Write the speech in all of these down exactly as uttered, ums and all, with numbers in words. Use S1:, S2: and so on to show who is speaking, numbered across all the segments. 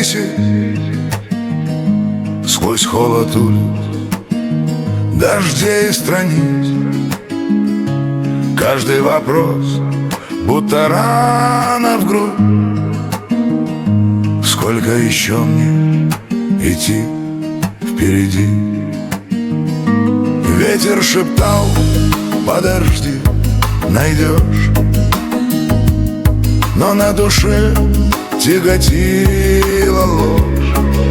S1: тысяч сквозь холод улиц, дождей страниц. Каждый вопрос будто рана в грудь. Сколько еще мне идти впереди? Ветер шептал: подожди, найдешь. Но на душе тяготила ложь.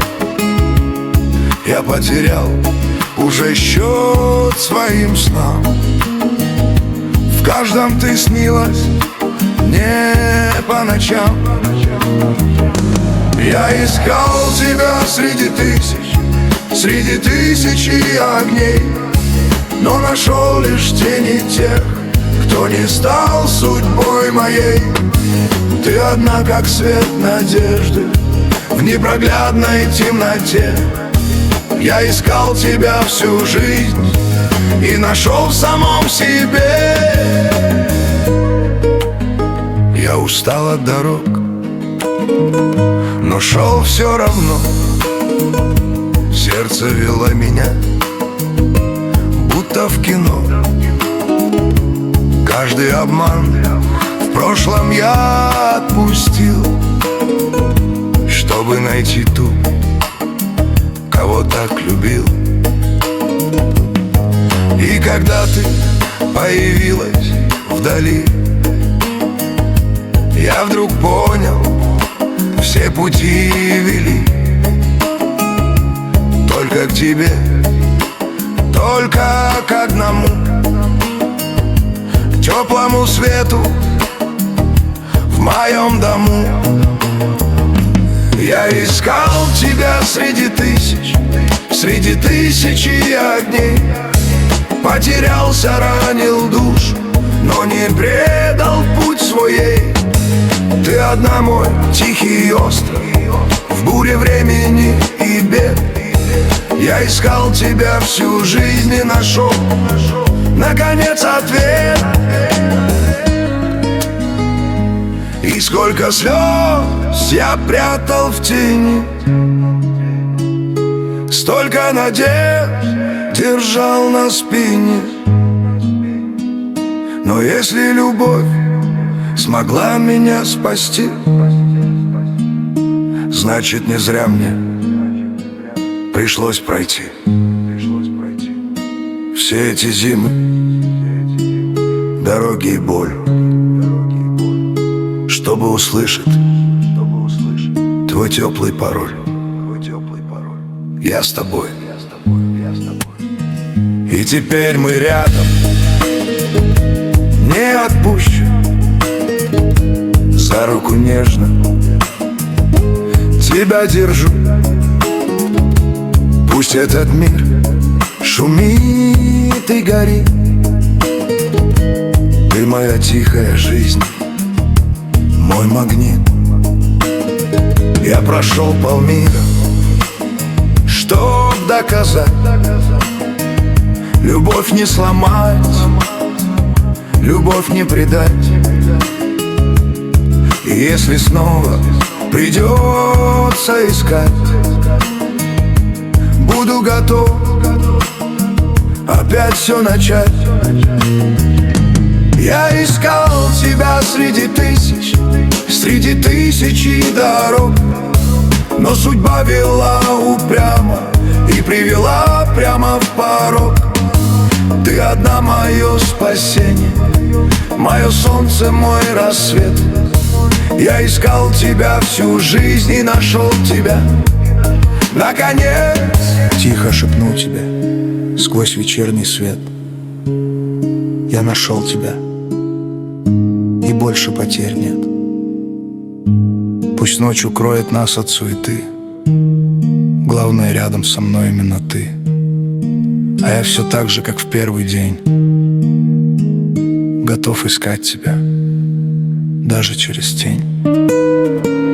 S1: Я потерял уже счет своим снам. В каждом ты снилась не по ночам. Я искал тебя среди тысяч, среди тысячи огней, но нашел лишь тени тех, кто не стал судьбой моей. Ты одна, как свет надежды в непроглядной темноте. Я искал тебя всю жизнь и нашел в самом себе. Я устал от дорог, но шел все равно. Сердце вело меня, будто в кино. Каждый обман в прошлом я отпустил, чтобы найти ту, кого так любил. И когда ты появилась вдали, я вдруг понял, все пути вели только к тебе, только к одному, к теплому свету в моем дому. Я искал тебя среди тысяч, среди тысячи огней. Потерялся, ранил душу, но не предал путь свой ей. Ты одна, мой тихий остров в буре времени и бед. Я искал тебя всю жизнь и нашел, наконец, ответ. И сколько слез я прятал в тени, столько надежд держал на спине. Но если любовь смогла меня спасти, значит, не зря мне пришлось пройти все эти зимы, дороги и боль, чтобы услышать твой теплый пароль. Я с тобой, и теперь мы рядом. Не отпущу, за руку нежно тебя держу. Пусть этот мир шумит и горит, ты моя тихая жизнь, мой магнит. Я прошел полмира, чтоб доказать: любовь не сломать, любовь не предать. И если снова придется искать, буду готов опять все начать. Я искал тебя среди тысяч, среди тысячи дорог, но судьба вела упрямо и привела прямо в порог. Ты одна, мое спасение, мое солнце, мой рассвет. Я искал тебя всю жизнь и нашел тебя, наконец.
S2: Тихо шепнул тебе сквозь вечерний свет: я нашел тебя, и больше потерь нет. Пусть ночь укроет нас от суеты, главное, рядом со мной именно ты. А я все так же, как в первый день, готов искать тебя даже через тень.